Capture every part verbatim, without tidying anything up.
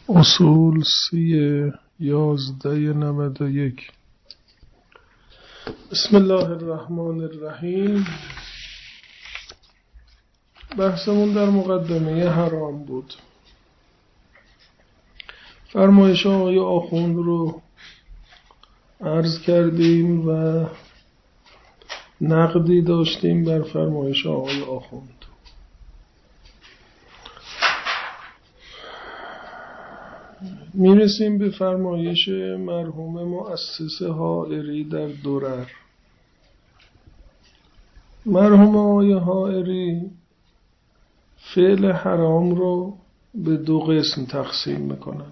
اصول سی یازده نود و یک. بسم الله الرحمن الرحیم. بحثمون در مقدمه حرام بود. فرمایش آقای آخوند رو عرض کردیم و نقدی داشتیم بر فرمایش آقای آخوند. میرسیم به فرمایش مرحوم مؤسس حائری در درر. مرحوم آقای حائری فعل حرام رو به دو قسم تقسیم میکنن.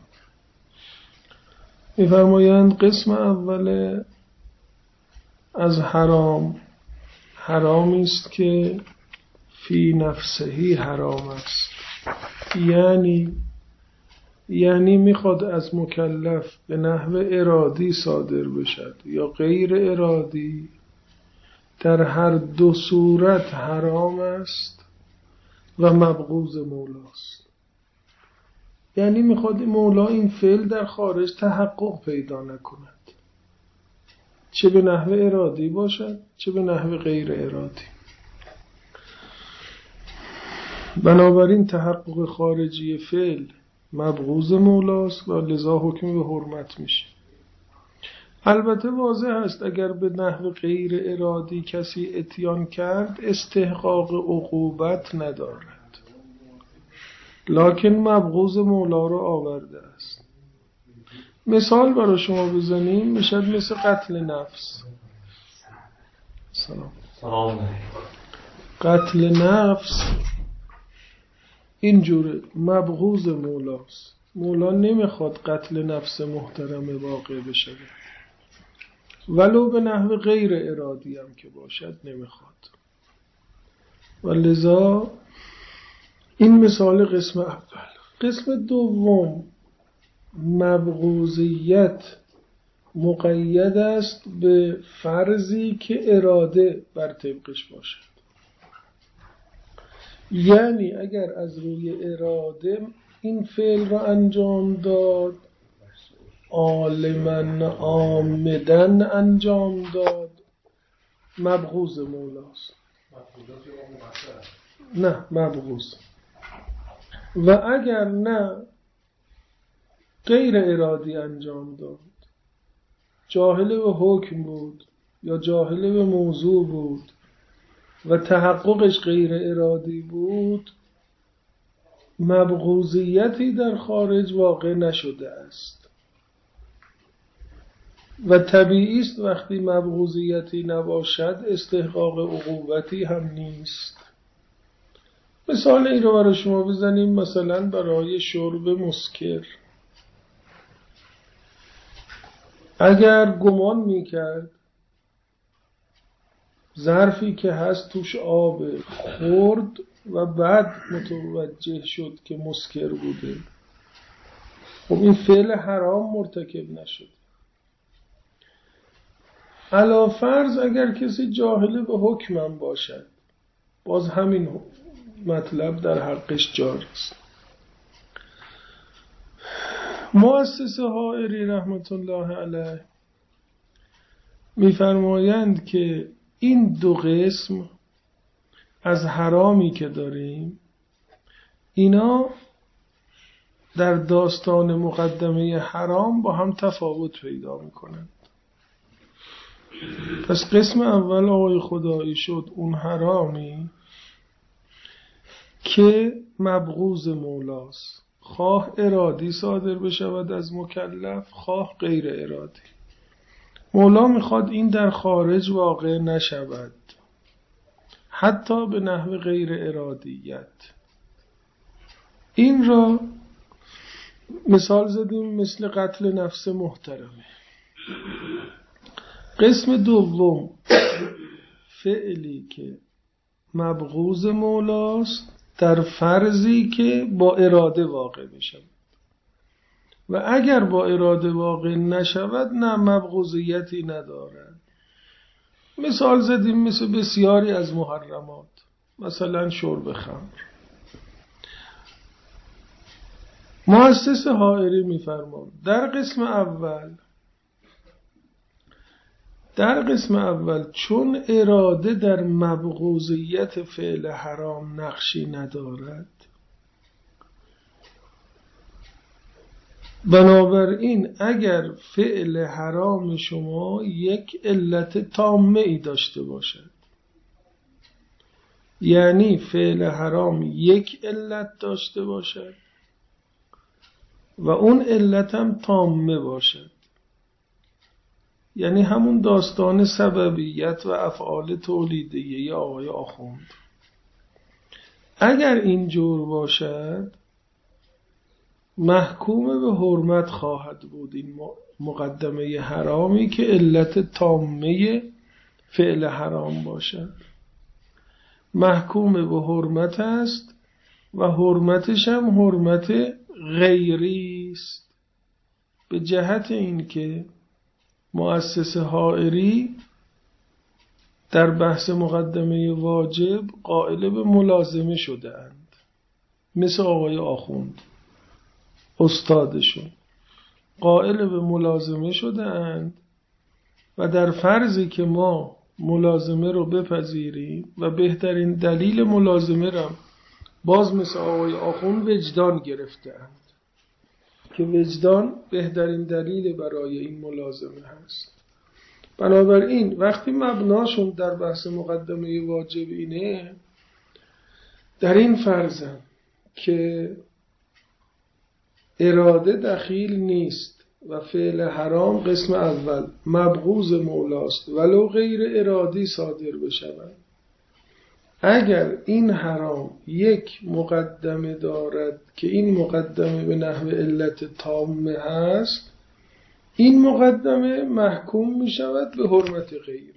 میفرمایند قسم اول از حرام حرامی است که فی نفسهی حرام است، یعنی یعنی میخواد از مکلف به نحو ارادی صادر بشد یا غیر ارادی، در هر دو صورت حرام است و مبغوض مولاست. یعنی میخواد مولا این فعل در خارج تحقق پیدا نکند، چه به نحو ارادی باشد چه به نحو غیر ارادی. بنابراین تحقق خارجی فعل مبغوض مولاست و لذا حکم به حرمت میشه. البته واضح است اگر به نحو غیر ارادی کسی اتیان کرد استحقاق عقوبت ندارد، لکن مبغوض مولا رو آورده است. مثال برای شما بزنیم، میشد مثل قتل نفس. سلام. سلام. قتل نفس اینجوره، مبغوض مولاست. مولا نمیخواد قتل نفس محترمه واقع بشه، ولو به نحو غیر ارادی هم که باشد نمیخواد. و لذا این مثال قسم اول. قسم دوم، مبغوضیت مقید است به فرضی که اراده بر طبقش باشد. یعنی اگر از روی اراده این فعل را انجام داد، عالماً عامداً انجام داد، مبغوض مولاست. نه مبغوض. و اگر نه غیر ارادی انجام داد، جاهل به حکم بود یا جاهل به موضوع بود و تحققش غیر ارادی بود، مبغوضیتی در خارج واقع نشده است. و طبیعی است وقتی مبغوضیتی نباشد استحقاق عقوبتی هم نیست. مثال این رو برای شما بزنیم، مثلا برای شرب مسکر. اگر گمان میکرد ظرفی که هست توش آب، خورد و بعد متوجه شد که مسکر بوده، خب این فعل حرام مرتکب نشد. علا فرض اگر کسی جاهل به حکمم باشد، باز همین مطلب در حقش جاری است. مؤسس حائری رحمت الله علیه میفرمایند که این دو قسم از حرامی که داریم، اینا در داستان مقدمه حرام با هم تفاوت پیدا میکنند. پس قسم اول آقای خدایی شد اون حرامی که مبغوض مولاست، خواه ارادی صادر بشود از مکلف خواه غیر ارادی. مولا میخواد این در خارج واقع نشود، حتی به نحو غیر ارادیت. این را مثال زدیم مثل قتل نفس محترمه. قسم دوم، فعلی که مبغوض مولاست در فرضی که با اراده واقع بشود، و اگر با اراده واقع نشود نه مبغوضیتی ندارد. مثال زدیم مثل بسیاری از محرمات، مثلا شرب خمر. مؤسس حائری میفرماند در قسم اول در قسم اول چون اراده در مبغوضیت فعل حرام نقشی ندارد، بنابراین اگر فعل حرام شما یک علت تامه ای داشته باشد، یعنی فعل حرام یک علت داشته باشد و اون علت هم تامه باشد، یعنی همون داستان سببیت و افعال تولیدیه آقای آخوند، اگر اینجور باشد محکوم به حرمت خواهد بود این مقدمه حرامی که علت تامه فعل حرام باشد، محکوم به حرمت است و حرمتش هم حرمت غیری است، به جهت اینکه مؤسس حائری در بحث مقدمه واجب قائل به ملازمه شده اند، مثل آقای آخوند استادشون قائل به ملازمه شده اند و در فرضی که ما ملازمه رو بپذیریم و بهترین دلیل ملازمه رو باز مثل آقای آخوند وجدان گرفته اند که وجدان بهترین دلیل برای این ملازمه هست. بنابراین وقتی مبناشون در بحث مقدمه واجب اینه، در این فرضم که اراده دخیل نیست و فعل حرام قسم اول مبغوض مولاست ولو غیر ارادی صادر بشود، اگر این حرام یک مقدمه دارد که این مقدمه به نحو علت تامه هست، این مقدمه محکوم می شود به حرمت غیری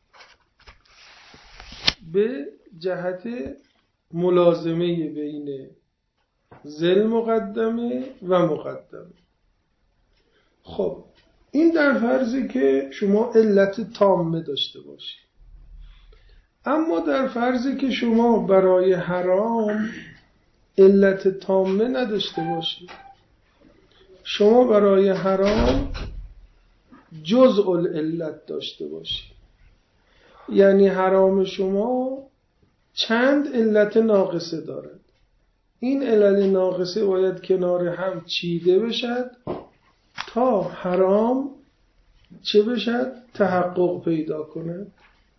به جهت ملازمه بین ذل مقدمه و مقدمه. خب این در فرضی که شما علت تامه داشته باشید، اما در فرضی که شما برای حرام علت تامه نداشته باشید، شما برای حرام جزء العلت داشته باشید، یعنی حرام شما چند علت ناقصه دارد، این علت ناقصه باید کنار هم چیده بشد تا حرام چه بشد؟ تحقق پیدا کند.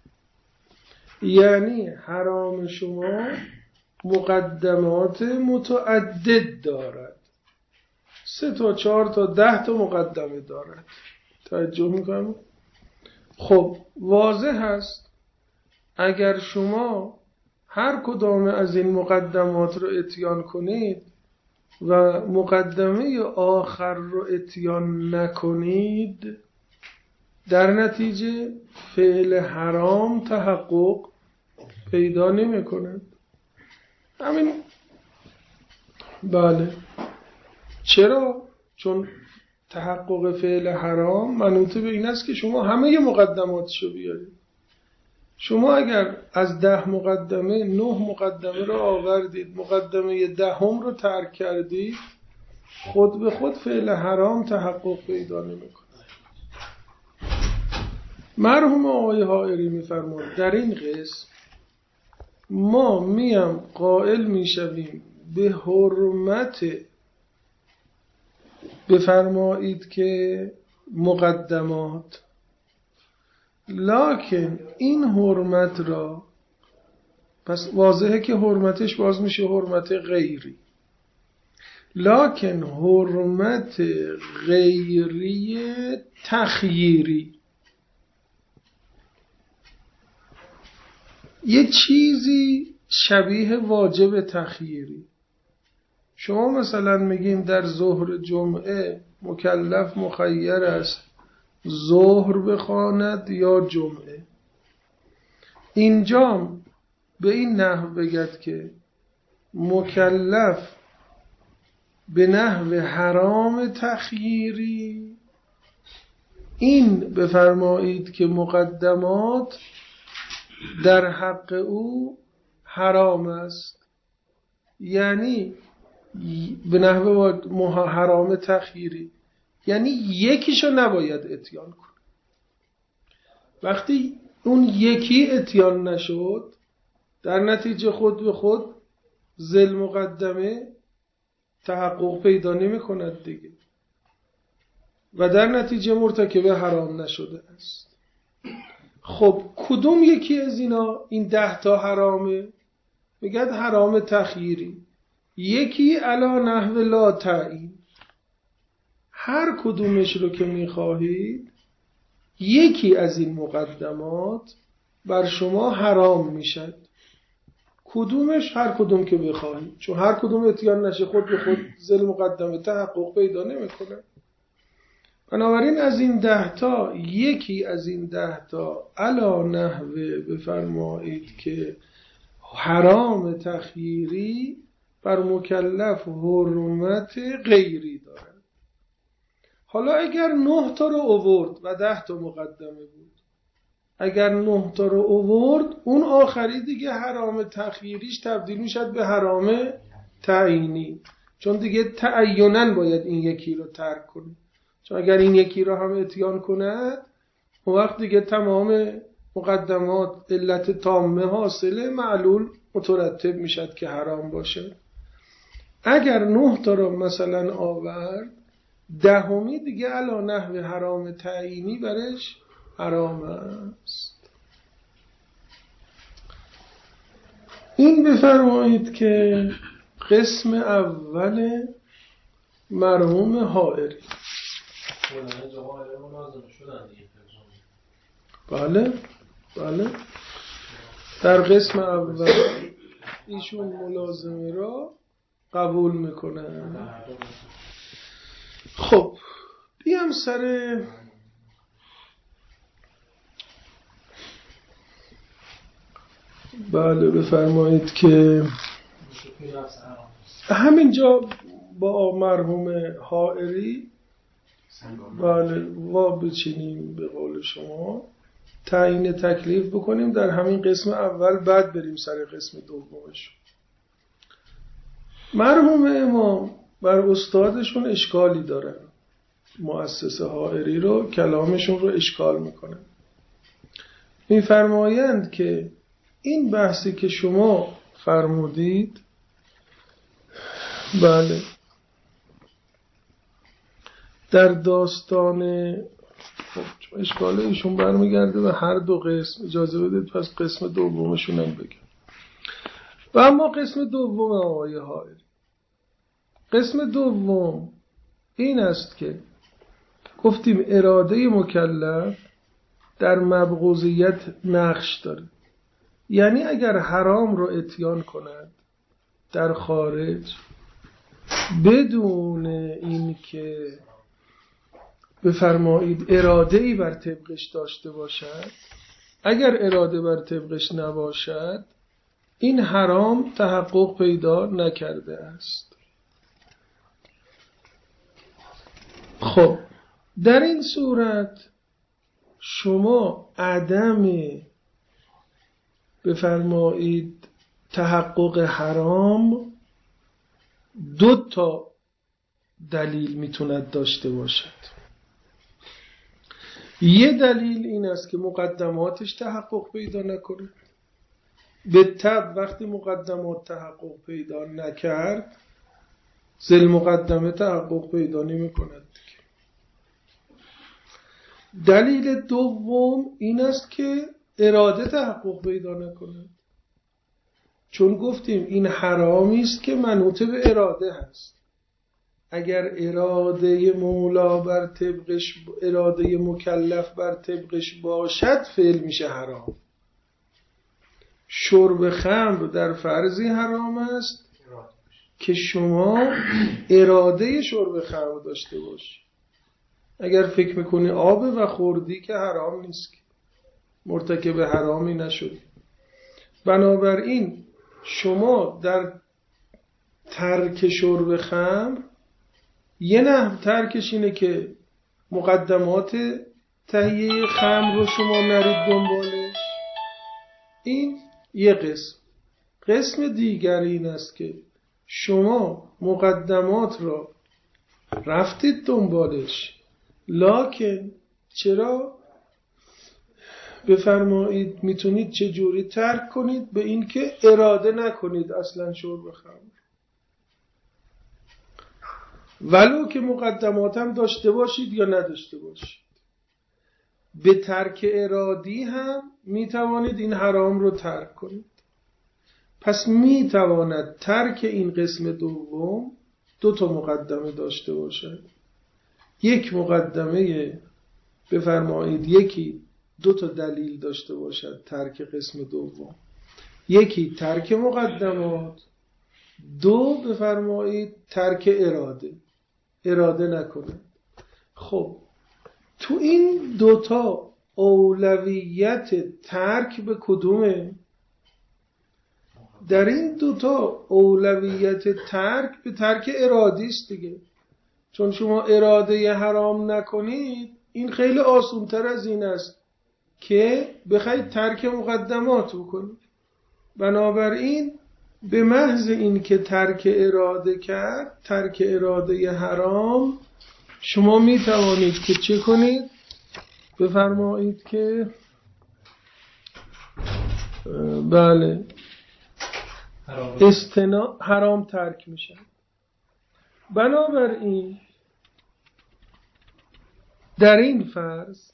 یعنی حرام شما مقدمات متعدد دارد، سه تا چهار تا ده تا مقدمه دارد. توجه میکنم؟ خب واضح هست اگر شما هر کدام از این مقدمات رو اتیان کنید و مقدمه آخر رو اتیان نکنید، در نتیجه فعل حرام تحقق پیدا نمی کند. همین بله. چرا؟ چون تحقق فعل حرام منوط به این است که شما همه مقدماتشو بیارید. شما اگر از ده مقدمه نه مقدمه رو آوردید، مقدمه دهم رو ترک کردید، خود به خود فعل حرام تحقق پیدا نمی‌کنه. مرحوم آقای حائری می‌فرماید در این قسم ما میم قائل میشویم به حرمت، بفرمایید که مقدمات، لکن این حرمت را، پس واضحه که حرمتش باز میشه حرمت غیری، لکن حرمت غیری تخییری، یه چیزی شبیه واجب تخییری. شما مثلا میگیم در ظهر جمعه مکلف مخیر است ظهر بخواند یا جمعه، اینجا به این نحو بگد که مکلف به نحو حرام تخییری، این بفرمایید که مقدمات در حق او حرام است. یعنی به نحو حرام تخییری، یعنی یکیشو نباید اتیان کن. وقتی اون یکی اتیان نشد، در نتیجه خود به خود ذل مقدمه تحقق پیدا نمی کند دیگه و در نتیجه مرتکب حرام نشده است. خب کدوم یکی از اینا این ده تا حرامه؟ میگن حرام تخییری. یکی علا نحو لا تعیین، هر کدومش رو که میخواهید یکی از این مقدمات بر شما حرام میشد. کدومش؟ هر کدوم که بخواهید، چون هر کدوم اتیان نشه خود به خود ذل مقدمه تحقق پیدا نمیکنه. بنابراین از این ده تا یکی از این ده تا علا نحوه بفرمایید که حرام تخییری بر مکلف حرمت غیری دارد. حالا اگر نه تا رو آورد و ده تا مقدمه بود، اگر نه تا رو آورد، اون آخری دیگه حرام تخییریش تبدیل میشد به حرام تعیینی، چون دیگه تعییناً باید این یکی رو ترک کنه. چون اگر این یکی رو هم اتیان کند، اون وقت دیگه تمام مقدمات علت تامه حاصله، معلول مترتب میشد که حرام باشه. اگر نه تا رو مثلا آورد، دهمی دیگه علا نحو حرام تعیینی برش حرام است. این بفرمایید که قسم اول مرحوم حائری. بله بله در قسم اول ایشون ملازمه را قبول میکنن. خب بیام سر بله بفرمایید که همینجا با مرحوم حائری بله وا بچینیم، به قول شما تعیین تکلیف بکنیم در همین قسم اول، بعد بریم سر قسم دومش. مرحوم امام بر استادشون اشکالی دارن، مؤسس حائری رو، کلامشون رو اشکال میکنن. میفرمایند که این بحثی که شما فرمودید بله در داستان، خب اشکال ایشون برمیگرده به هر دو قسم، اجازه بدید پس قسم دومشون هم بگم. و اما قسم دوم آقای حائری، قسم دوم این است که گفتیم اراده مکلف در مبغوضیت نقش داره. یعنی اگر حرام رو اتیان کند در خارج بدون این که بفرمایید اراده‌ای بر طبقش داشته باشد، اگر اراده بر طبقش نباشد، این حرام تحقق پیدا نکرده است. خب در این صورت شما عدم بفرمایید تحقق حرام دو تا دلیل میتوند داشته باشد. یه دلیل این است که مقدماتش تحقق پیدا نکنه. به طبع وقتی مقدمات تحقق پیدا نکرد، ذل مقدمه تحقق پیدا نمی کند. دلیل دوم این است که اراده تحقق پیدا نکند، چون گفتیم این حرامی است که منوط به اراده هست. اگر اراده مولا بر طبقش، اراده مکلف بر طبقش باشد، فعل میشه حرام. شرب خمر در فرضی حرام است که شما اراده شرب خمر داشته باشی. اگر فکر میکنی آب و خوردی که حرام نیست، که مرتکب حرامی نشدی. بنابراین شما در ترک شرب خمر یه نحو ترکش اینه که مقدمات تهیه خمر رو شما نرید دنبالش. این یه قسم. قسم دیگر این است که شما مقدمات را رفتید دنبالش، لکن چرا بفرمایید میتونید چجوری ترک کنید؟ به این که اراده نکنید اصلا شرب خمر، ولو که مقدمات هم داشته باشید یا نداشته باشید. به ترک ارادی هم میتوانید این حرام رو ترک کنید. پس میتواند ترک این قسم دوم دو تا مقدمه داشته باشد. یک مقدمه بفرمایید یکی دو تا دلیل داشته باشد ترک قسم دوم، یکی ترک مقدمات، دو بفرمایید ترک اراده، اراده نکنه. خب تو این دوتا اولویت ترک به کدومه؟ در این دوتا اولویت ترک به ترک ارادی است دیگه. چون شما اراده حرام نکنید، این خیلی آسان‌تر از این است که بخواید ترک مقدمات بکنید. بنابراین به محض این که ترک اراده کرد، ترک اراده حرام، شما می توانید که چه کنید؟ بفرمایید که بله استنا حرام ترک میشن. بنابراین در این فرض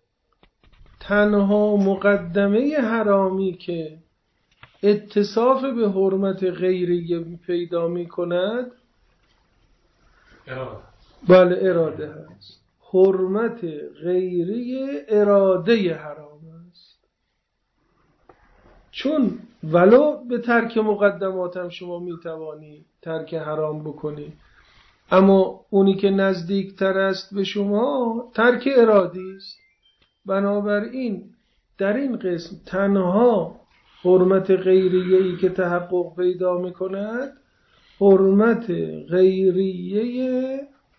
تنها مقدمه حرامی که اتصاف به حرمت غیری پیدا می کند اراده. بله اراده هست. حرمت غیری اراده حرام است. چون ولو به ترک مقدمات هم شما می توانی ترک حرام بکنی، اما اونی که نزدیکتر است به شما ترک ارادی است. بنابراین در این قسم تنها حرمت غیریه‌ای که تحقق پیدا می‌کند حرمت غیریه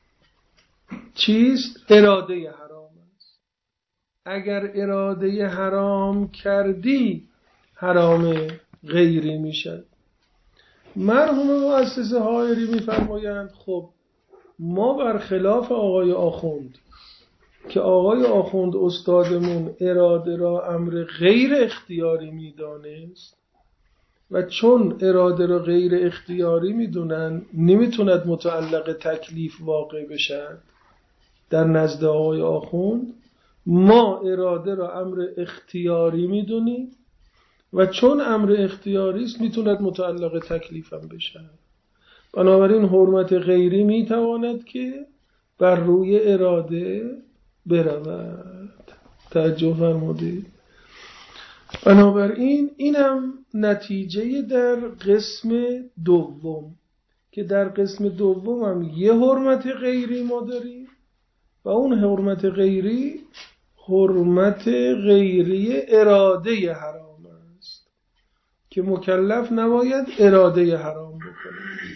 چیست؟ اراده حرام است. اگر اراده حرام کردی حرام غیری میشد. مرحوم مؤسس حائری می‌فرمایند خب ما برخلاف آقای آخوند که آقای آخوند استادمون اراده را امر غیر اختیاری میدانست و چون اراده را غیر اختیاری میدونن نمیتوند متعلق تکلیف واقع بشد در نزد آقای آخوند، ما اراده را امر اختیاری میدونیم و چون امر اختیاری است میتوند متعلق تکلیف هم بشد. بنابراین حرمت غیری میتواند که بر روی اراده برود. توجه فرمودید؟ بنابراین اینم نتیجه در قسم دوم که در قسم دوم هم یه حرمت غیری ما داریم و اون حرمت غیری حرمت غیری اراده حرام است که مکلف نباید اراده حرام بکنه.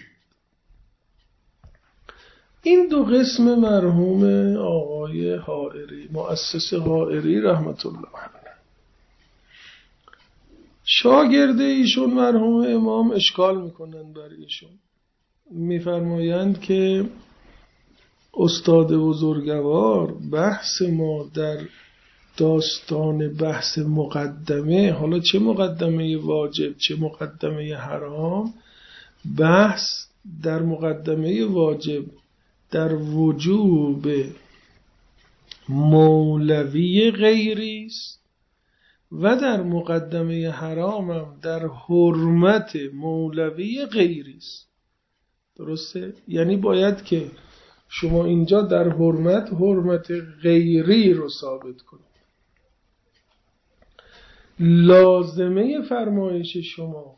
این دو قسم مرحوم آقای حائری مؤسس حائری رحمت الله علیه. شاگرد ایشون مرحوم امام اشکال میکنن بر ایشون، میفرمایند که استاد بزرگوار بحث ما در داستان بحث مقدمه، حالا چه مقدمه واجب چه مقدمه حرام، بحث در مقدمه واجب در وجوب مولوی غیری است و در مقدمه حرام هم در حرمت مولوی غیری است. درسته؟ یعنی باید که شما اینجا در حرمت حرمت غیری رو ثابت کنید. لازمه فرمایش شما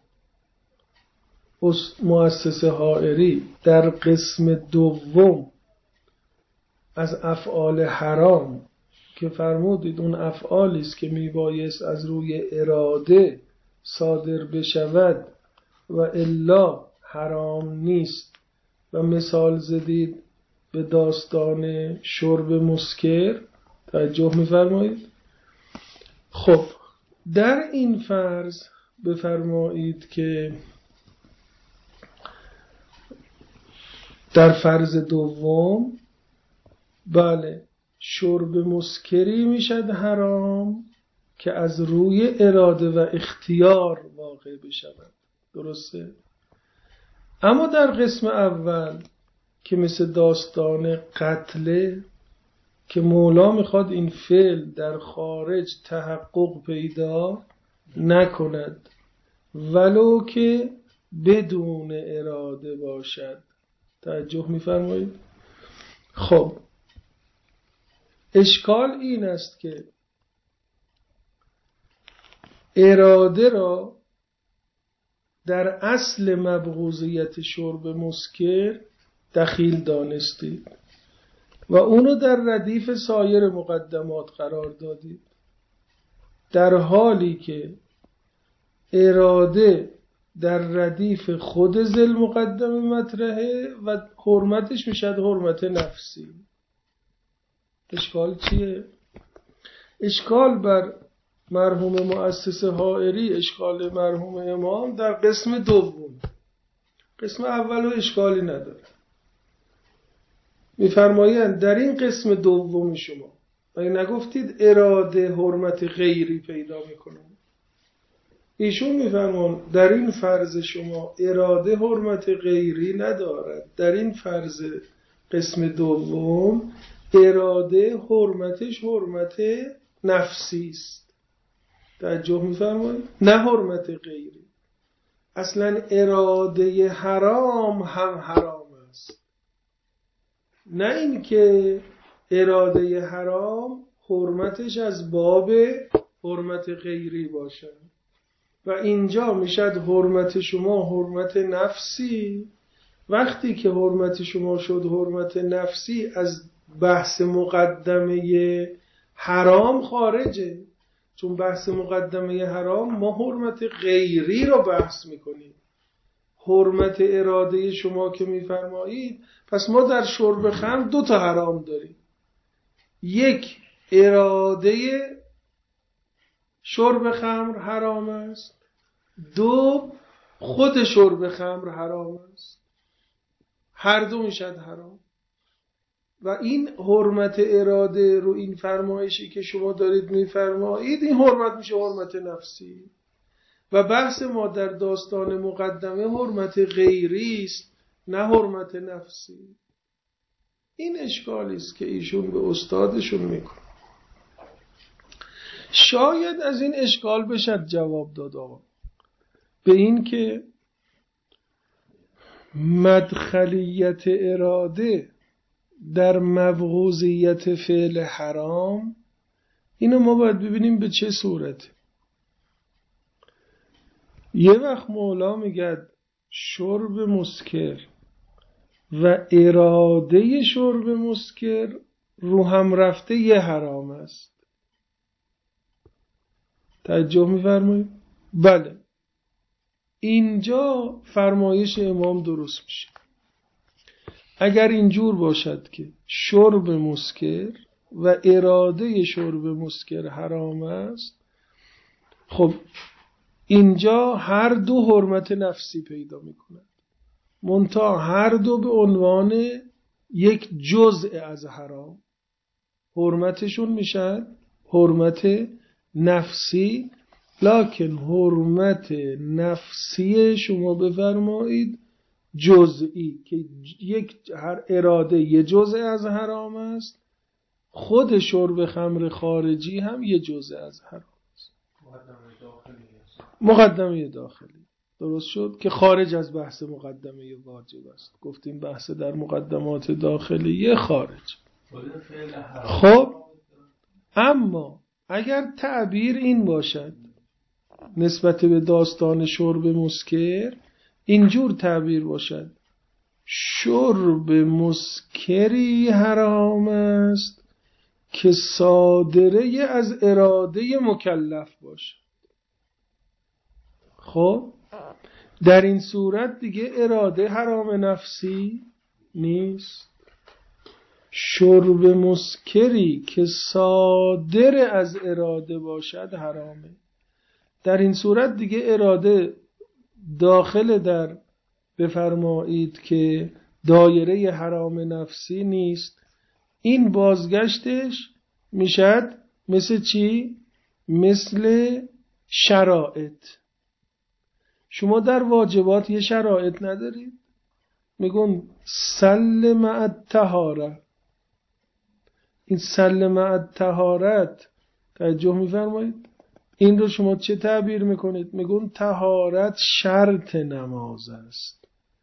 مؤسس حائری در قسم دوم از افعال حرام که فرمودید اون افعالی است که میبایست از روی اراده صادر بشود و الا حرام نیست و مثال زدید به داستان شرب مسکر. توجه میفرمایید؟ خب در این فرض بفرمایید که در فرض دوم بله شرب مسکری میشد حرام که از روی اراده و اختیار واقع بشود. درسته؟ اما در قسم اول که مثل داستان قتله که مولا میخواد این فعل در خارج تحقق پیدا نکند ولو که بدون اراده باشد. توجه میفرمایید؟ خب اشکال این است که اراده را در اصل مبغوضیت شرب مسکر دخیل دانستید و اونو در ردیف سایر مقدمات قرار دادید، در حالی که اراده در ردیف خود ذل مقدم مطرحه و حرمتش میشد حرمت نفسی. اشکال چیه؟ اشکال بر مرحوم مؤسس حائری، اشکال مرحوم امام در قسم دوم. قسم اولو اشکالی نداره. میفرمایند در این قسم دوم شما مگه نگفتید اراده حرمت غیری پیدا میکنه؟ ایشون میفرمان در این فرض شما اراده حرمت غیری ندارد. در این فرض قسم دوم اراده حرمتش حرمت نفسی است. توجه میفرمایید؟ نه حرمت غیری. اصلا اراده حرام هم حرام است، نه اینکه اراده حرام حرمتش از باب حرمت غیری باشد. و اینجا میشد حرمت شما حرمت نفسی. وقتی که حرمت شما شد حرمت نفسی از بحث مقدمه حرام خارجه، چون بحث مقدمه حرام ما حرمت غیری رو بحث میکنیم. حرمت اراده شما که میفرمایید، پس ما در شرب خمر دو تا حرام داریم. یک اراده شرب خمر حرام است، دو خود شرب خمر حرام است. هر دو میشد حرام. و این حرمت اراده رو این فرمایشی که شما دارید میفرمایید، این حرمت میشه حرمت نفسی. و بحث ما در داستان مقدمه حرمت غیری است، نه حرمت نفسی. این اشکالی است که ایشون به استادشون میکنه. شاید از این اشکال بشد جواب داد آقا به این که مدخلیت اراده در مبغوضیت فعل حرام، اینو ما باید ببینیم به چه صورت. یه وقت مولا میگه شرب مسکر و اراده شرب مسکر رو هم رفته یه حرام است. توجه می‌فرمایید؟ بله، اینجا فرمایش امام درست میشه. اگر اینجور باشد که شرب مسکر و اراده شرب مسکر حرام است، خب اینجا هر دو حرمت نفسی پیدا میکنند، منتها هر دو به عنوان یک جزء از حرام حرمتشون میشن حرمت نفسی. لکن حرمت نفسی شما بفرمایید جزئی که یک هر اراده یه جزء از حرام است، خود شرب خمر خارجی هم یه جزء از حرام است. مقدمه داخلی درست شد که خارج از بحث مقدمه واجب است. گفتیم بحث در مقدمات داخلی خارج. خب اما اگر تعبیر این باشد نسبت به داستان شرب مسکر، اینجور تعبیر باشد شرب مسکری حرام است که صادره از اراده مکلف باشد. خب در این صورت دیگه اراده حرام نفسی نیست. شرب مسکری که صادر از اراده باشد حرامه. در این صورت دیگه اراده داخل در بفرمایید که دایره حرام نفسی نیست. این بازگشتش میشد مثل چی؟ مثل شرایط. شما در واجبات یه شرایط ندارید؟ میگن سل مع الطهاره. این سل مع الطهارت توجه میفرمایید؟ این رو شما چه تعبیر میکنید؟ میگن طهارت شرط نماز است.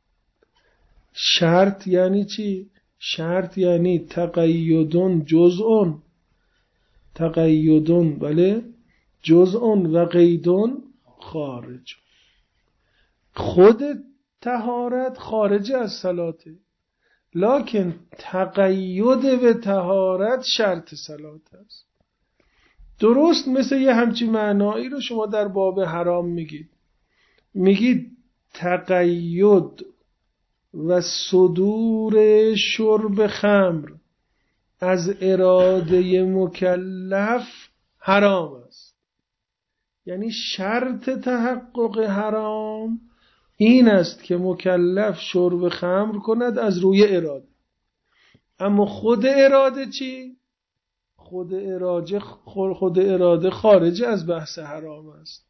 شرط یعنی چی؟ شرط یعنی تقیدون جزء، تقیدون بله جزء و قیدون خارج. خود طهارت خارج از صلاته، لکن تقید به طهارت شرط صلات است. درست مثل یه همچین معنایی رو شما در باب حرام میگید. میگید تقید و صدور شرب خمر از اراده مکلف حرام است. یعنی شرط تحقق حرام این است که مکلف شرب خمر کند از روی اراده. اما خود اراده چی؟ خود اراده خود اراده خارج از بحث حرام است.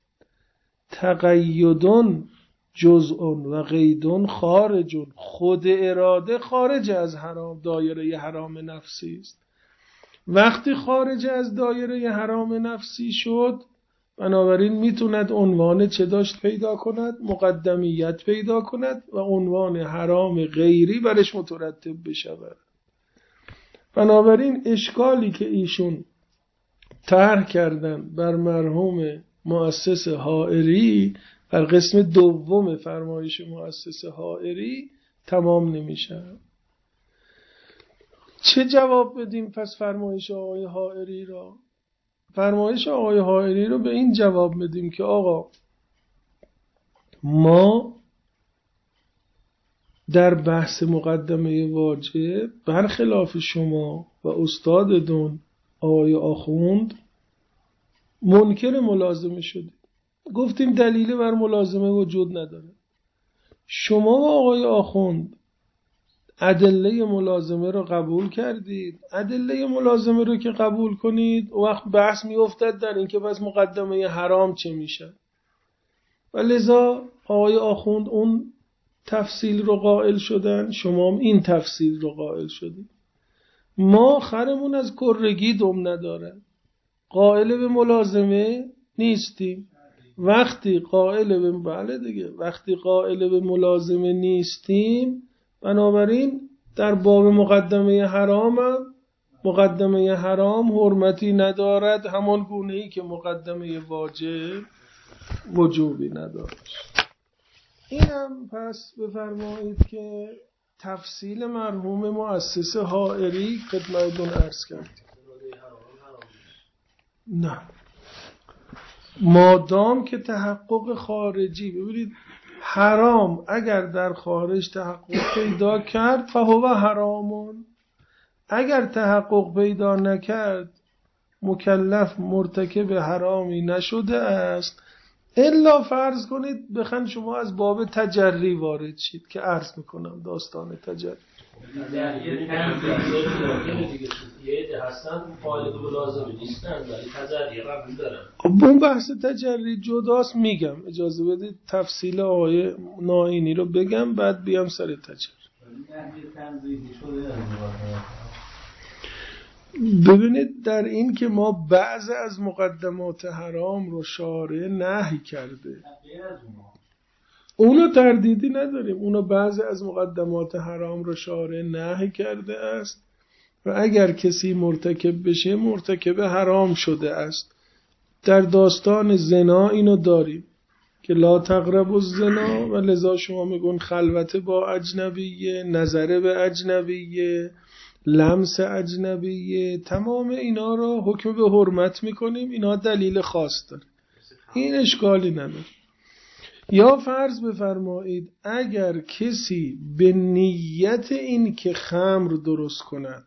تقیدون جزء و قیدون خارجون. خود اراده خارج از حرام، دایره حرام نفسی است. وقتی خارج از دایره حرام نفسی شد، بنابراین میتوند عنوان چه داشت پیدا کند؟ مقدمیت پیدا کند و عنوان حرام غیری برش مترتب بشود. بنابراین اشکالی که ایشون طرح کردن بر مرحوم مؤسس حائری در قسم دوم فرمایش مؤسس حائری تمام نمیشه. چه جواب بدیم پس فرمایش آقای حائری را؟ فرمایش آقای حائری رو به این جواب بدیم که آقا ما در بحث مقدمه واجب برخلاف شما و استادتون آقای آخوند منکر ملازمه شدیم. گفتیم دلیل بر ملازمه وجود نداره. شما و آقای آخوند ادله ملازمه رو قبول کردید. ادله ملازمه رو که قبول کنید وقت بحث میافتد در اینکه پس مقدمه حرام چه میشه. و لذا آقای آخوند اون تفصیل رو قائل شدن، شما هم این تفصیل رو قائل شدید. ما خرمون از کرگی دم نداره، قائل به ملازمه نیستیم. وقتی قائل به بله دیگه وقتی قائل به ملازمه نیستیم، بنابراین در باب مقدمه حرام هم مقدمه حرام حرمتی ندارد، همان گونه‌ای که مقدمه واجب وجوبی ندارد. اینم پس بفرمایید که تفصیل مرحوم مؤسس حائری خدمتتون عرض کردیم. نه مادام که تحقق خارجی، ببینید حرام اگر در خارج تحقق پیدا کرد فهو حرامون، اگر تحقق پیدا نکرد مکلف مرتکب حرامی نشده است. الا فرض کنید بخن شما از باب تجری وارد شید که عرض میکنم داستان تجری. یه تنظیر دیگه یه هستن فاعل ملازمه نیستن ولی تجری قبول دارن. اون بحث تجری جداست، میگم اجازه بدید تفصیل آقای ناینی رو بگم بعد بیام سر تجری. ببینید در این که ما بعض از مقدمات حرام رو شارع نهی کرده، اونو تردیدی نداریم، اونو بعض از مقدمات حرام رو شارع نهی کرده است و اگر کسی مرتکب بشه مرتکب حرام شده است. در داستان زنا اینو داریم که لا تقربوا الزنا و لذا شما میگون خلوت با اجنبیه، نظر به اجنبیه، لمس اجنبیه، تمام اینا رو حکم به حرمت میکنیم. اینا دلیل خاص داره، این اشکالی نداره. یا فرض بفرمایید اگر کسی به نیت این که خمر درست کند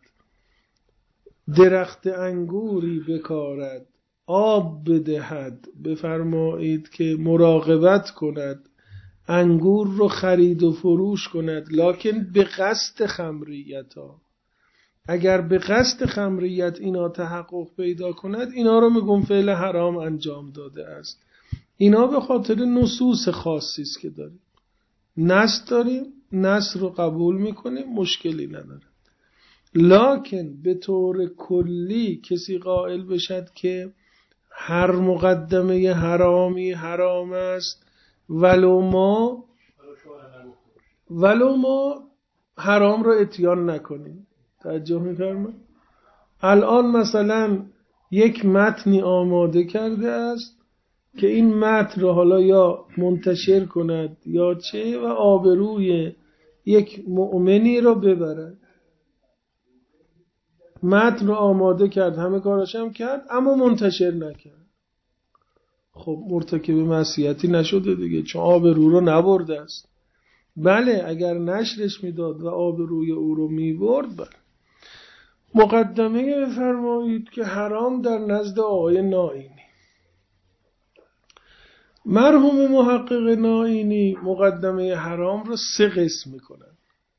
درخت انگوری بکارد، آب بدهد، بفرمایید که مراقبت کند انگور رو خرید و فروش کند، لکن به قصد خمریت ها. اگر به قصد خمریت اینا تحقق پیدا کند، اینا رو میگم فعل حرام انجام داده است. اینا به خاطر نصوص خاصی است که داریم. نص داریم، نص رو قبول میکنیم، مشکلی نداره. لکن به طور کلی کسی قائل بشد که هر مقدمه حرامی حرام است، ولو ما ولو ما حرام رو اتیان نکنیم. توجه می‌فرمایید؟ الان مثلا یک متنی آماده کرده است که این متن رو حالا یا منتشر کند یا چه و آبروی یک مؤمنی رو ببرد. متن رو آماده کرد، همه کاراش هم کرد، اما منتشر نکرد. خب مرتکب معصیتی نشده دیگه، چون آبرو رو نبرده است. بله اگر نشرش میداد و آبروی او رو میبرد، بله. مقدمه بفرمایید که حرام در نزد آقای نائینی. مرحوم محقق نائینی مقدمه حرام رو سه قسم میکنن.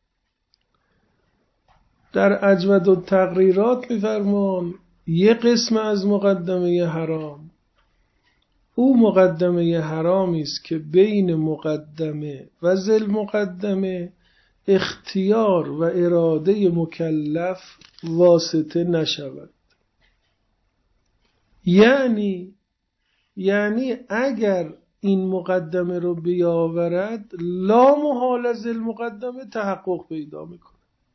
در اجود التقریرات میفرمان یک قسم از مقدمه حرام، او مقدمه حرامی است که بین مقدمه و ذل مقدمه اختیار و اراده مکلف واسطه نشود. یعنی یعنی اگر این مقدمه رو بیاورد، لا محال از المقدمه تحقق پیدا میکنه،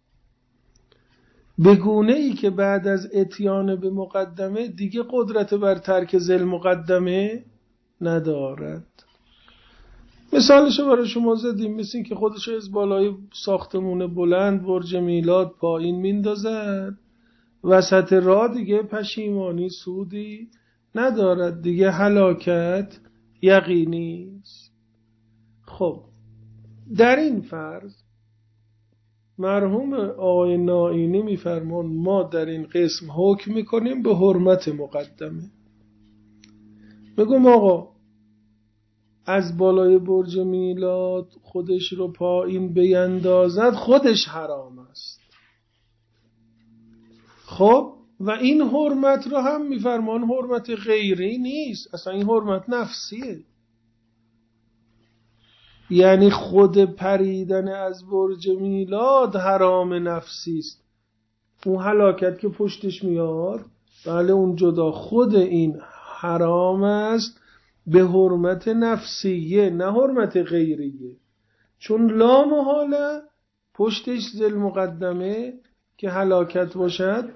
به گونه ای که بعد از اتیان به مقدمه دیگه قدرت بر ترک ذل مقدمه ندارد. مثالشو برای شما زدیم، مثل این که خودشو از بالای ساختمون بلند برج میلاد پایین میندازد، وسط راه دیگه پشیمانی سودی ندارد، دیگه هلاکت یقینی است. خب در این فرض مرحوم آقای نائینی میفرمان ما در این قسم حکم میکنیم به حرمت مقدمه. میگم آقا از بالای برج میلاد خودش رو پایین بیندازد، خودش حرام است. خب و این حرمت رو هم میفرمان حرمت غیری نیست، اصلا این حرمت نفسیه. یعنی خود پریدن از برج میلاد حرام نفسی است. اون هلاکت که پشتش میاد، بله اون جدا، خود این حرام است به حرمت نفسیه، نه حرمت غیریه. چون لا محاله پشتش ذل مقدمه که هلاکت باشد،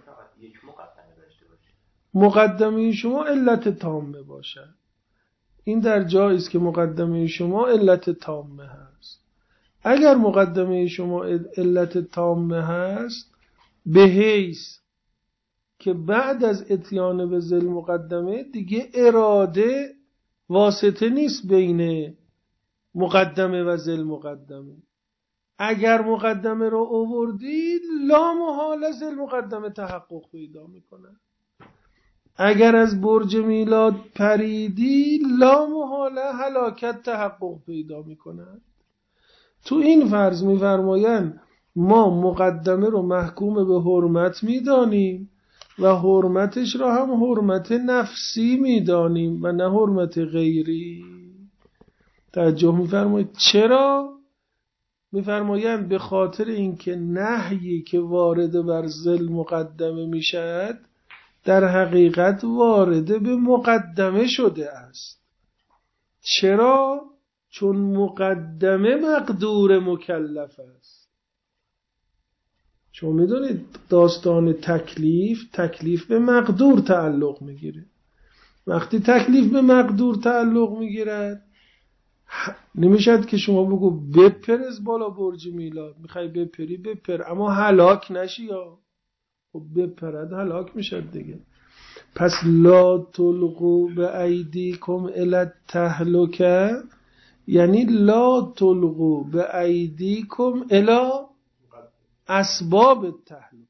مقدمه شما علت تامه باشد. این در جایی است که مقدمه شما علت تامه هست. اگر مقدمه شما علت تامه هست، به حیث که بعد از اتیان به ذل مقدمه دیگه اراده واسطه نیست بین مقدمه و ذل مقدمه. اگر مقدمه رو آوردید، لا محاله ذل مقدمه تحقق پیدا میکنه. اگر از برج میلاد پریدی، لا محاله هلاکت تحقق پیدا میکنه. تو این فرض میفرمایند ما مقدمه رو محکوم به حرمت میدانیم و حرمتش را هم حرمت نفسی میدانیم و نه حرمت غیری. توجه میفرمایید چرا؟ میفرمایند به خاطر اینکه نهیی که وارد بر ذل مقدمه میشد در حقیقت وارد به مقدمه شده است. چرا؟ چون مقدمه مقدور مکلف است. چون میدونید داستان تکلیف تکلیف به مقدور تعلق میگیره. وقتی تکلیف به مقدور تعلق میگیرد، نمیشد که شما بگو بپر از بالا برج میلاد، میخوای بپری بپر اما هلاک نشی، یا خب بپرد هلاک میشد دیگه. پس لا تلقوا به ایدیکم الی التهلکه، یعنی لا تلقوا به ایدیکم الی اسباب التهلکه.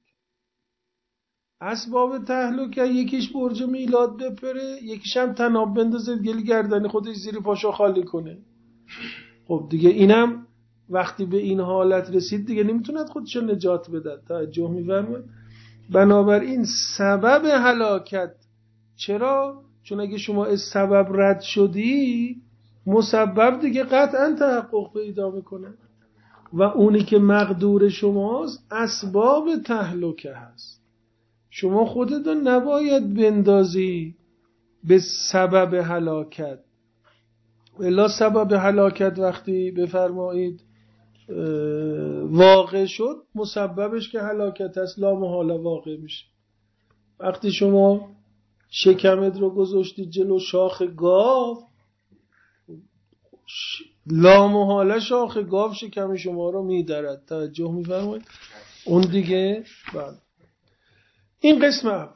اسباب تهلکه یکیش برج میلاد بپره، یکیش هم تناب بندازه گلی گردنی خودش زیر پاشو خالی کنه. خب دیگه اینم وقتی به این حالت رسید دیگه نمیتوند خودشو نجات بده. توجه می‌فرمایید؟ بنابراین سبب هلاکت چرا؟ چون اگه شما از سبب رد شدی مسبب دیگه قطعا تحقق پیدا میکنه و اونی که مقدور شماست اسباب تهلکه هست. شما خودتو نباید بندازی به سبب هلاکت. الا سبب هلاکت وقتی بفرمایید واقع شد مسببش که هلاکت است لا محاله واقع میشه. وقتی شما شکمت رو گذاشتی جلو شاخ گاو لا محاله شاخ گاو شکم شما رو میدرد. توجه میفرمایید؟ اون دیگه بله. این قسم اول.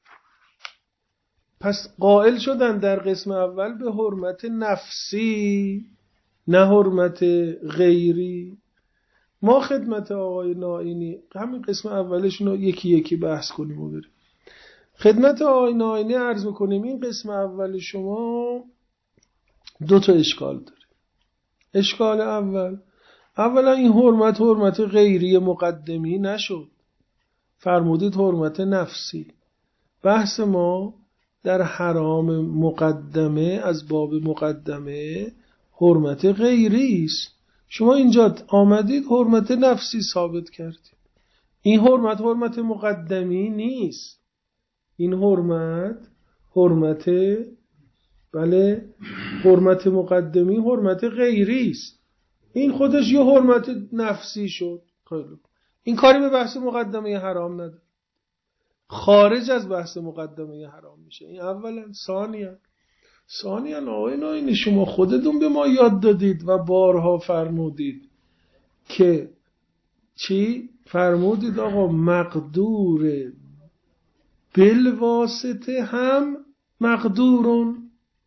پس قائل شدن در قسم اول به حرمت نفسی نه حرمت غیری. ما خدمت آقای نائینی همین قسم اولشون رو یکی یکی بحث کنیم و بریم. خدمت آقای نائینی عرض میکنیم این قسم اول شما دو تا اشکال داره. اشکال اول، اولا این حرمت حرمت غیری مقدمی نشد، فرمودید حرمت نفسی. بحث ما در حرام مقدمه از باب مقدمه حرمت غیری است. شما اینجا آمدید حرمت نفسی ثابت کردید. این حرمت حرمت مقدمی نیست. این حرمت حرمت بله حرمت مقدمی حرمت غیری است. این خودش یه حرمت نفسی شد. خیلی این کاری به بحث مقدمه حرام نداره. خارج از بحث مقدمه حرام میشه. این اولا. ثانیا ثانیا آقای نائینی شما خودتون به ما یاد دادید و بارها فرمودید که چی؟ فرمودید آقا مقدور بالواسطه هم مقدورون.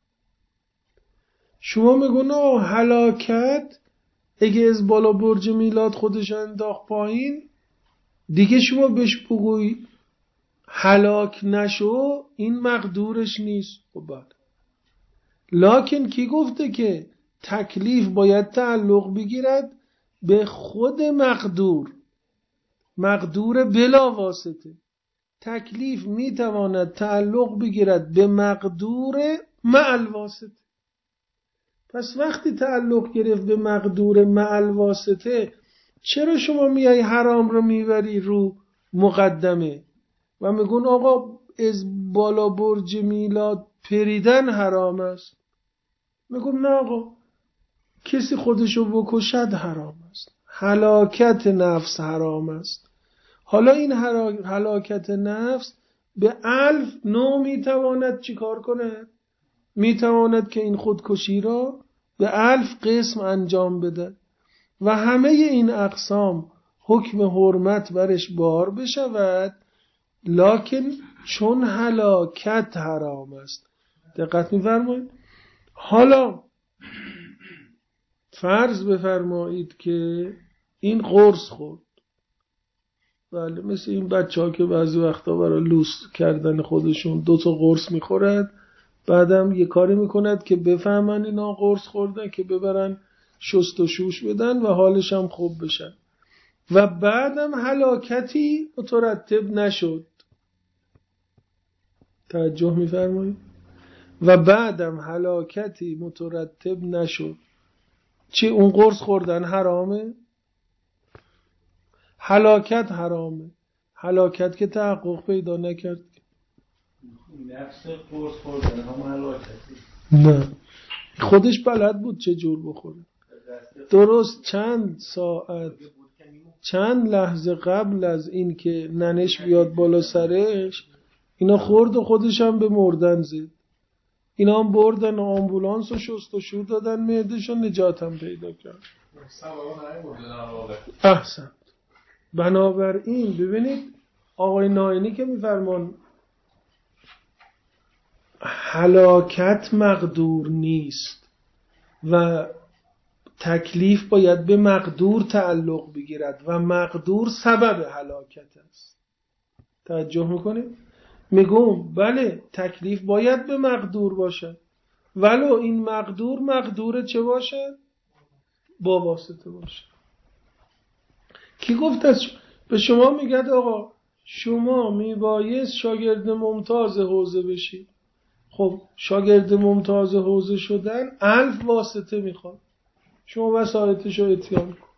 شما میگون آقا هلاکت اگه از بالا برج میلاد خودش انداخت پایین دیگه شما بهش بگوی هلاک نشو این مقدورش نیست. خب بعد لکن کی گفته که تکلیف باید تعلق بگیرد به خود مقدور؟ مقدور بلا واسطه. تکلیف میتواند تعلق بگیرد به مقدور مع الواسطه. پس وقتی تعلق گرفت به مقدور مع الواسطه چرا شما میای حرام رو میبری رو مقدمه و میگون آقا از بالا برج میلاد پریدن حرام است؟ میگم نه آقا کسی خودشو بکشد حرام است. هلاکت نفس حرام است. حالا این هلاکت نفس به الف نوع میتواند چیکار کنه؟ میتواند که این خودکشی را به الف قسم انجام بده و همه این اقسام حکم حرمت برش بار بشود، لکن چون هلاکت حرام است. دقت می‌فرمایید؟ حالا فرض بفرمایید که این قرص خورد. بله مثل این بچه ها که بعضی وقتا برای لوس کردن خودشون دو تا قرص میخورد بعدم یه کاری میکند که بفهمن اینا قرص خوردن که ببرن شست و شوش بدن و حالش هم خوب بشن و بعدم هلاکتی مترتب نشد. توجه میفرمایید؟ و بعدم هلاکتی مترتب نشد. چی اون قرص خوردن حرامه؟ هلاکت حرامه. هلاکت که تحقق پیدا نکرد. نفس قرص خوردن هم هلاکتی؟ نه خودش بلد بود چه جور بخوره. درست چند ساعت چند لحظه قبل از این که ننش بیاد بالا سرش اینا خورد و خودش هم به مردن زد. اینا هم بردن آمبولانس و شست و شور دادن معده‌شو نجات هم پیدا کرد. احسن. بنابراین ببینید آقای نائینی که میفرمان هلاکت مقدور نیست و تکلیف باید به مقدور تعلق بگیرد و مقدور سبب هلاکت است. توجه میکنید؟ میگم بله تکلیف باید به مقدور باشد ولو این مقدور مقدور چه باشد؟ با واسطه باشه. کی گفت از به شما میگه آقا شما میبایست شاگرد ممتاز حوزه بشی؟ خب شاگرد ممتاز حوزه شدن الف واسطه میخواد. شما وسایطش رو اتیان کن،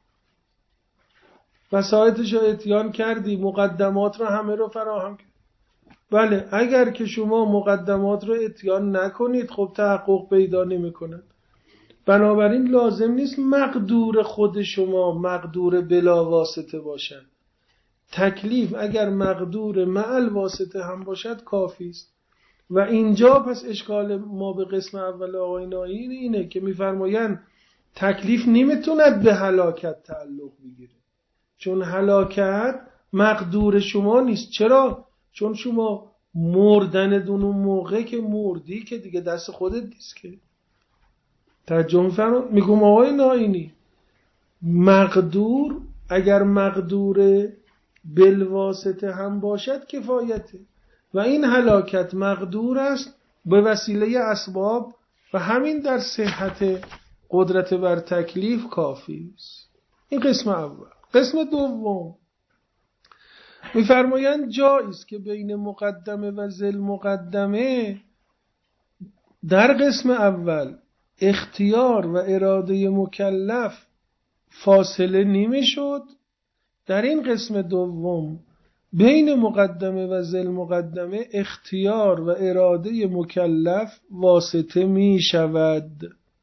وسایطش رو اتیان کردی، مقدمات رو همه رو فراهم کرد. بله اگر که شما مقدمات رو اتیان نکنید خب تحقق پیدا نمی‌کند. بنابراین لازم نیست مقدور خود شما مقدور بلا واسطه باشد. تکلیف اگر مقدور معل واسطه هم باشد کافی است. و اینجا پس اشکال ما به قسم اول آقای ناینی اینه که میفرمایند تکلیف نمیتوند به هلاکت تعلق بگیره، چون هلاکت مقدور شما نیست. چرا؟ چون شما مردن دون اون موقع که مردی که دیگه دست خودت نیست که. توجه می‌فرمایید؟ میگم آقای ناینی مقدور اگر مقدور بالواسطه هم باشد کفایته و این هلاکت مقدور است به وسیله اسباب و همین در صحت قدرت بر تکلیف کافی است. این قسم اول. قسم دوم می‌فرمایند جایز که بین مقدمه و ذل مقدمه در قسم اول اختیار و اراده مکلف فاصله نمی‌شد، در این قسم دوم بین مقدمه و ذل مقدمه اختیار و اراده مکلف واسطه می شود.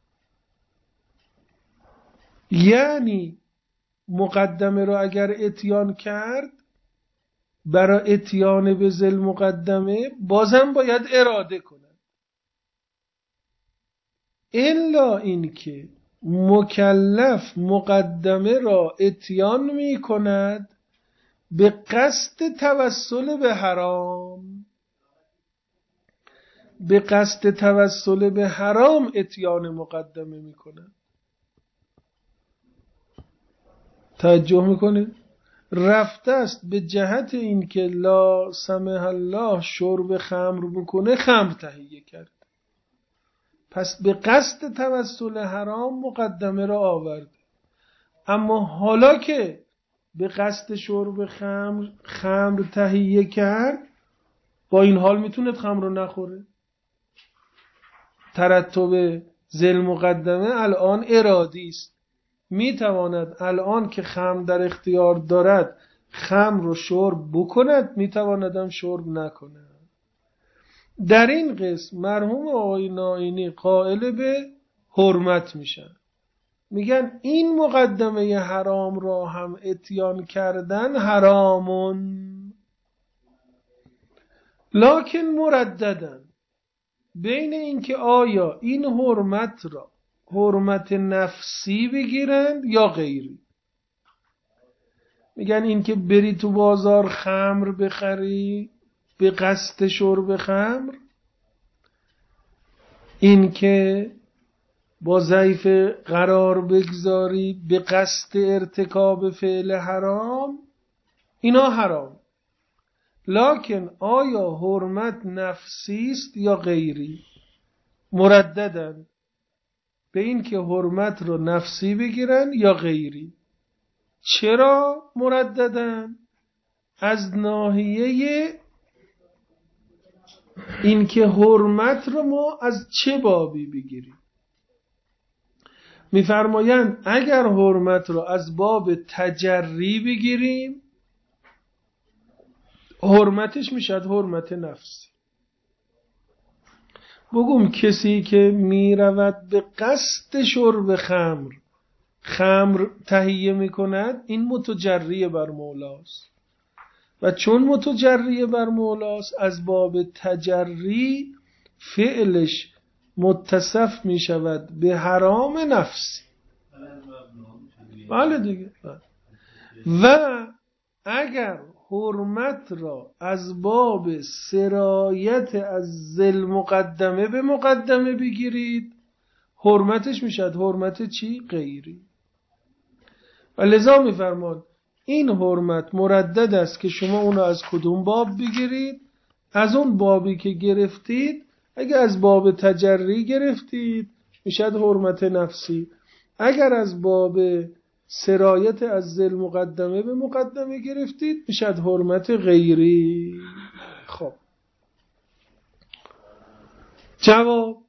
یعنی مقدمه را اگر اتیان کرد برای اتیان به ذل مقدمه بازم باید اراده کند، الا اینکه مکلف مقدمه را اتیان می کند به قصد توسل به حرام، به قصد توسل به حرام اتیان مقدمه می کند. توجه میکنه؟ رفته است به جهت این که لا سمح الله شرب خمر بکنه خمر تهیه کرد، پس به قصد توسل حرام مقدمه را آورد. اما حالا که به قصد شرب خمر خمر تهیه کرد با این حال میتونه خمر رو نخوره. ترتب ذل مقدمه الان ارادی است، میتواند الان که خمر در اختیار دارد خمر رو شرب بکند، میتواند هم شرب نکند. در این قسم مرحوم آقای ناینی قائل به حرمت میشن، میگن این مقدمه حرام را هم اتیان کردن حرامون، لکن مرددن بین اینکه آیا این حرمت را حرمت نفسی بگیرند یا غیری. میگن اینکه بری تو بازار خمر بخری به قصد شرب خمر، اینکه با ضعیف قرار بگذاری به قصد ارتکاب فعل حرام، اینا حرام. لکن آیا حرمت نفسی است یا غیری؟ مرددن به این که حرمت رو نفسی بگیرن یا غیری. چرا مرددن؟ از ناحیه این که حرمت رو ما از چه بابی بگیریم. میفرمایند اگر حرمت رو از باب تجری بگیریم حرمتش میشد حرمت نفسی. بگم کسی که میرود به قصد شرب خمر خمر تهیه میکند این متجری بر مولاست و چون متجری بر مولاست از باب تجری فعلش متصف میشود به حرام نفسی. بله دیگه. و اگر حرمت را از باب سرایت از ذل مقدمه به مقدمه بگیرید حرمتش میشد حرمت چی؟ غیری. و لذا میفرمان این حرمت مردد است که شما اونو از کدوم باب بگیرید. از اون بابی که گرفتید، اگه از باب تجری گرفتید میشد حرمت نفسی، اگر از باب سرایت از ذل مقدمه به مقدمه گرفتید میشد حرمت غیری. خب جواب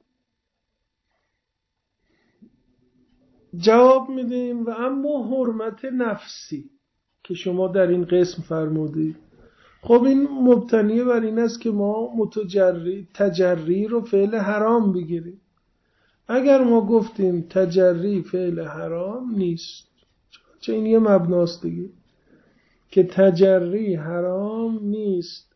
جواب میدیم و اما حرمت نفسی که شما در این قسم فرمودید، خب این مبتنی بر این است که ما متجری تجری رو فعل حرام بگیریم. اگر ما گفتیم تجری فعل حرام نیست، چه این یه مبناست دیگه که تجری حرام نیست،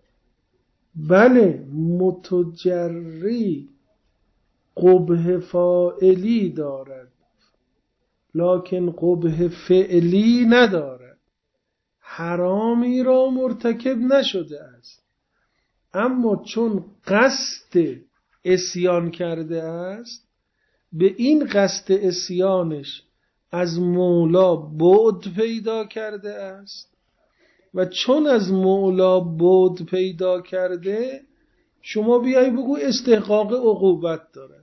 بله متجری قبح فاعلی دارد لکن قبح فعلی ندارد، حرامی را مرتکب نشده است، اما چون قصد عصیان کرده است به این قصد عصیانش از مولا بعد پیدا کرده است و چون از مولا بعد پیدا کرده شما بیایی بگو استحقاق عقوبت دارد.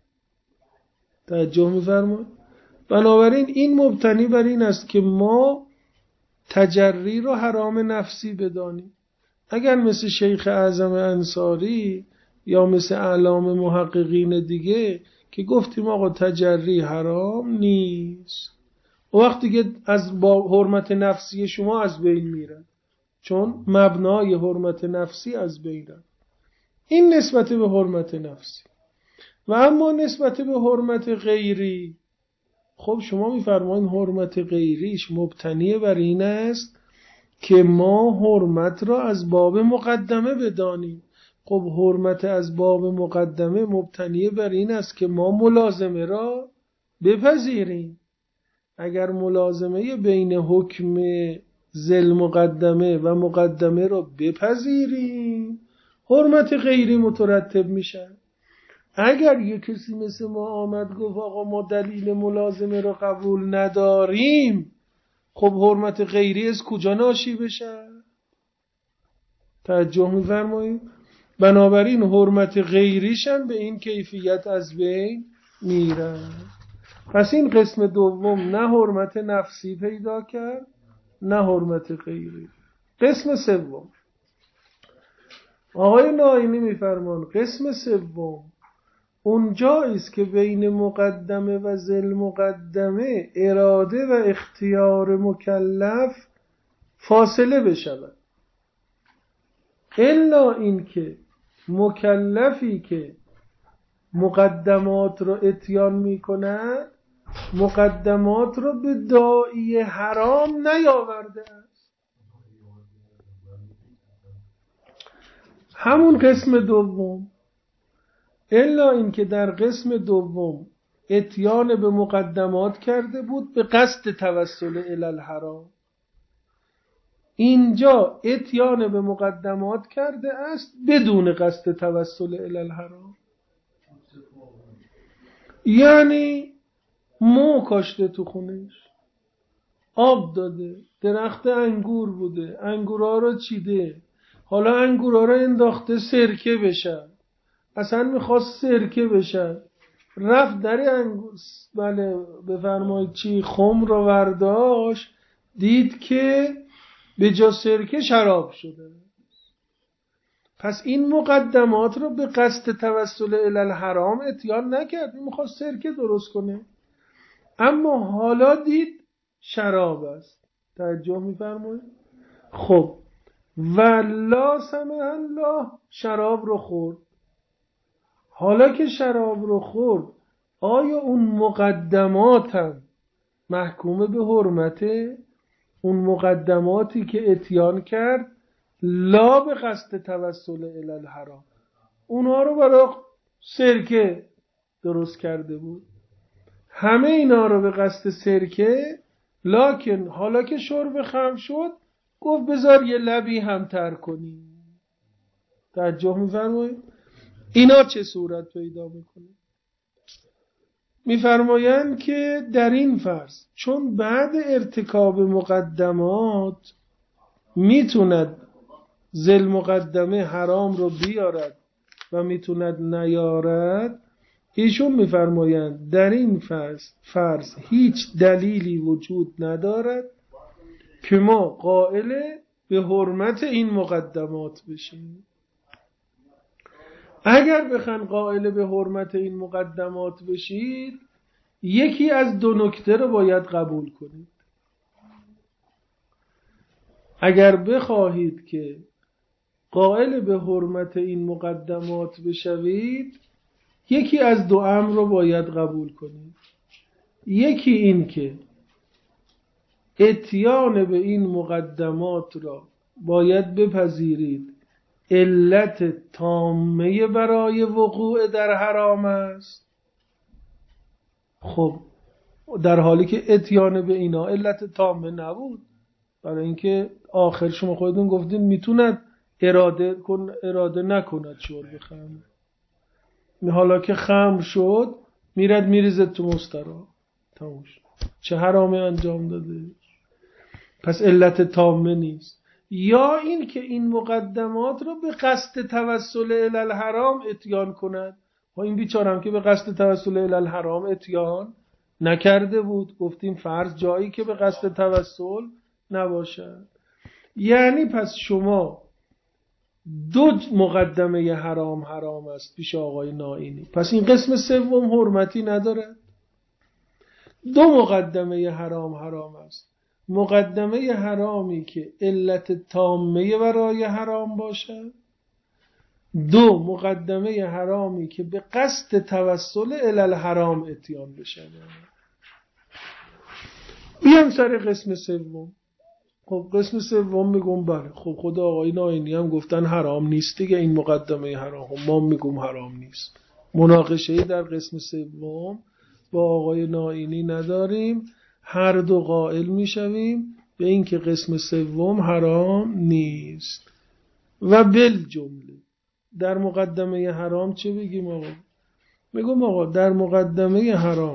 توجه می‌فرمایید؟ بنابراین این مبتنی بر این است که ما تجری رو حرام نفسی بدانیم. اگر مثل شیخ اعظم انصاری یا مثل اعلام محققین دیگه که گفتیم آقا تجری حرام نیست، و وقتی که از با حرمت نفسی شما از بین میرن، چون مبنای حرمت نفسی از بین رفت. این نسبت به حرمت نفسی. و اما نسبت به حرمت غیری، خب شما میفرمایید حرمت غیریش مبتنی بر این است که ما حرمت را از باب مقدمه بدانیم. خب حرمت از باب مقدمه مبتنی بر این است که ما ملازمه را بپذیریم. اگر ملازمه بین حکم ذل مقدمه و مقدمه را بپذیریم حرمت غیری مترتب میشه. اگر یک کسی مثل ما آمد گفت آقا ما دلیل ملازمه را قبول نداریم، خب حرمت غیری از کجا ناشی بشه؟ توجه می‌فرمایید؟ بنابراین حرمت غیریش هم به این کیفیت از بین میره. پس این قسم دوم نه حرمت نفسی پیدا کرد نه حرمت غیری. قسم سوم آقای ناینی میفرمان قسم سوم اونجایی است که بین مقدمه و ذل مقدمه اراده و اختیار مکلف فاصله بشود، الا این که مکلفی که مقدمات را اتیان می کند مقدمات را به داعی حرام نیاورده است. همون قسم دوم، الا این که در قسم دوم اتیان به مقدمات کرده بود به قصد توسل الی الحرام، اینجا اتیان به مقدمات کرده است بدون قصد توسل الی الحرام. یعنی مو کاشته تو خونش، آب داده، درخت انگور بوده، انگورا رو چیده، حالا انگورا رو انداخته سرکه بشن، اصلا میخواست سرکه بشن، رفت در انگور بله بفرمایید چی خم رو ورداشت، دید که به جا سرکه شراب شده. پس این مقدمات رو به قصد توسل الی الحرام اتیان نکرد، میخواست سرکه درست کنه، اما حالا دید شراب است. توجه میفرمایید؟ خب ولا سمح الله شراب رو خورد. حالا که شراب رو خورد آیا اون مقدمات هم محکومه به حرمته؟ اون مقدماتی که اتیان کرد لا به قصد توسل الی الحرام، اونها رو برای سرکه درست کرده بود، همه اینا رو به قصد سرکه، لکن حالا که شرب خمر شد گفت بذار یه لبی هم تر کنی. توجه می‌فرمایید؟ اینا چه صورت پیدا میکنه؟ می‌فرمایند که در این فرض چون بعد ارتکاب مقدمات میتوند ذل مقدمه حرام رو بیارد و میتوند نیارد، ایشون میفرمایند در این فرض, فرض هیچ دلیلی وجود ندارد که ما قائل به حرمت این مقدمات بشیم. اگر بخواین قائل به حرمت این مقدمات بشید، یکی از دو نکته رو باید قبول کنید. اگر بخواهید که قائل به حرمت این مقدمات بشوید، یکی از دو امر رو باید قبول کنید. یکی این که اتیان به این مقدمات را باید بپذیرید علت تامه برای وقوع در حرام است. خب در حالی که اتیان به اینا علت تامه نبود، برای اینکه آخر شما خودتون گفتین میتوند اراده کن اراده نکند شرب خمر. حالا که خمر شد میرد میریزه تو مسترا، تموم شد. چه حرامی انجام داده؟ پس علت تامه نیست. یا این که این مقدمات رو به قصد توسل الی الحرام اتیان کند. و این بیچارم که به قصد توسل الی الحرام اتیان نکرده بود، گفتیم فرض جایی که به قصد توسل نباشد. یعنی پس شما دو مقدمه حرام حرام است پیش آقای نائینی، پس این قسم سوم حرمتی ندارد. دو مقدمه حرام حرام است. مقدمه حرامی که علت تامه برای حرام باشد، دو مقدمه حرامی که به قصد توسل الی الحرام اتیان بشه. بیام سر قسم سوم. خب قسم سوم میگم بله، خب خود آقای نائینی هم گفتن حرام نیست دیگه این مقدمه حرام، ما میگم حرام نیست. مناقشه‌ای در قسم سوم با آقای نائینی نداریم، هر دو قائل میشویم به این که قسم سوم حرام نیست. و بالجمله در مقدمه حرام چه بگیم آقا؟ میگم آقا در مقدمه حرام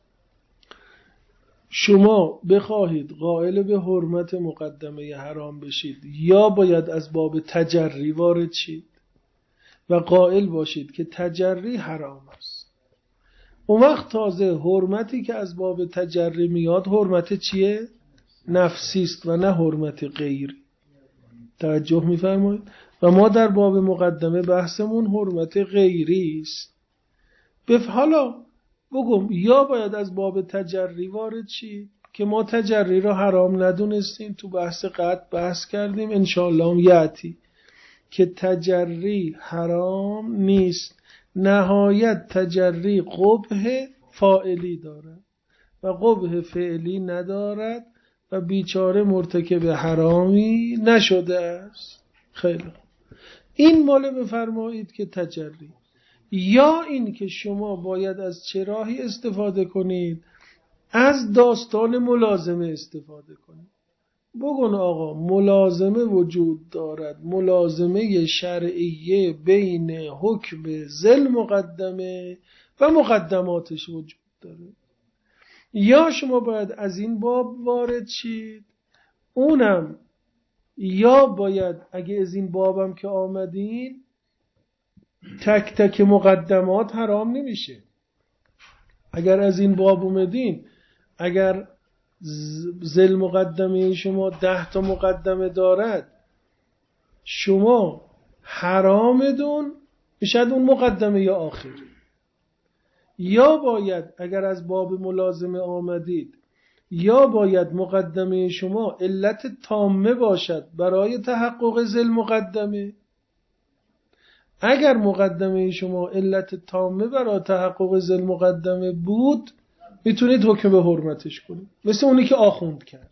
شما بخواهید قائل به حرمت مقدمه حرام بشید، یا باید از باب تجری وارد شید و قائل باشید که تجری حرام است. اون وقت تازه حرمتی که از باب تجری میاد حرمت چیه؟ نفسی است و نه حرمت غیری. توجه میفرمایید؟ و ما در باب مقدمه بحثمون حرمت غیری است. به حالا بگم یا باید از باب تجری وارد شید که ما تجری را حرام ندونستیم، تو بحث قطع بحث کردیم انشاءالله هم یعتی که تجری حرام نیست. نهایت تجری قبح فاعلی دارد و قبح فعلی ندارد و بیچاره مرتکب حرامی نشده است. خیلی این مال بفرمایید که تجری. یا این که شما باید از چه راهی استفاده کنید؟ از داستان ملازمه استفاده کنید. بگن آقا ملازمه وجود دارد، ملازمه شرعیه بین حکم ذل مقدمه و مقدماتش وجود داره. یا شما باید از این باب وارد شید، اونم یا باید اگه از این بابم که آمدین تک تک مقدمات حرام نمیشه. اگر از این باب اومدین، اگر ذل مقدمه شما ده تا مقدمه دارد، شما حرامدون میشد اون مقدمه یا آخر. یا باید اگر از باب ملازمه آمدید، یا باید مقدمه شما علت تامه باشد برای تحقق ذل مقدمه. اگر مقدمه شما علت تامه برای تحقق ذل مقدمه بود، میتونید حکم به حرمتش کنید، مثل اونی که آخوند کرد.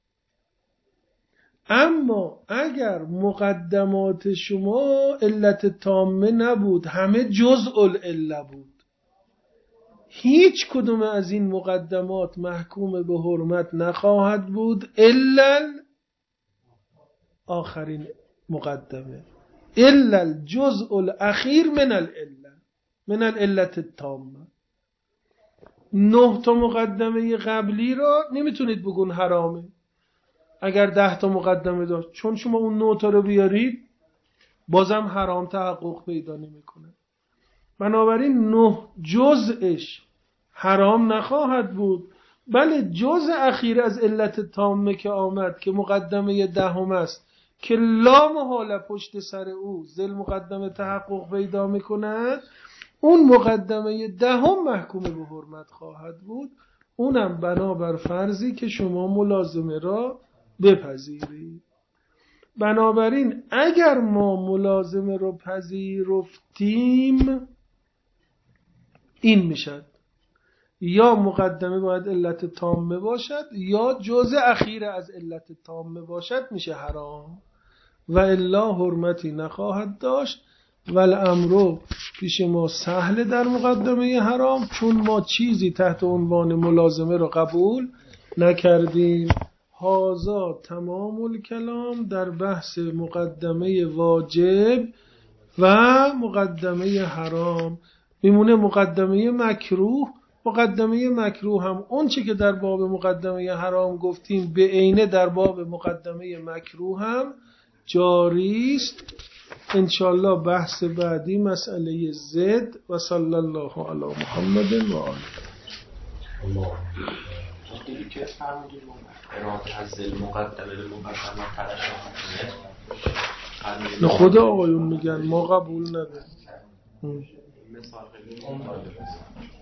اما اگر مقدمات شما علت تامه نبود، همه جزء العله بود، هیچ کدوم از این مقدمات محکوم به حرمت نخواهد بود الا آخرین مقدمه، الا الجزء الاخیر من العله من العلت التامه. نه تا مقدمه قبلی را نمیتونید بگون حرامه اگر ده تا مقدمه داشت، چون شما اون نه تا رو بیارید بازم حرام تحقق پیدا نمیکنه. بنابراین نه جزءش حرام نخواهد بود. بله جزء اخیر از علت تامه که آمد که مقدمه دهم است که لا محاله پشت سر او ذل مقدمه تحقق پیدا میکند، اون مقدمه دهم محکوم به حرمت خواهد بود، اونم بنابر فرضی که شما ملازمه را بپذیرید. بنابراین اگر ما ملازمه را پذیرفتیم این میشد، یا مقدمه باید علت تامه باشد یا جزء اخیر از علت تامه باشد میشه حرام و الا حرمتی نخواهد داشت. و الامر پیش ما سهل در مقدمه حرام، چون ما چیزی تحت عنوان ملازمه را قبول نکردیم. هازا تمام الکلام در بحث مقدمه واجب و مقدمه حرام. میمونه مقدمه مکروه. مقدمه مکروه هم اون چی که در باب مقدمه حرام گفتیم به عینه در باب مقدمه مکروه هم جاری است. انشاءالله بحث بعدی مسئله زد. و صلی الله علی محمد و آله. وقتی که فرمودیم اراده از ذل مقدمه به مقدمه تلاشا نه خود آقایون میگن ما قبول نداریم. مثال خیلی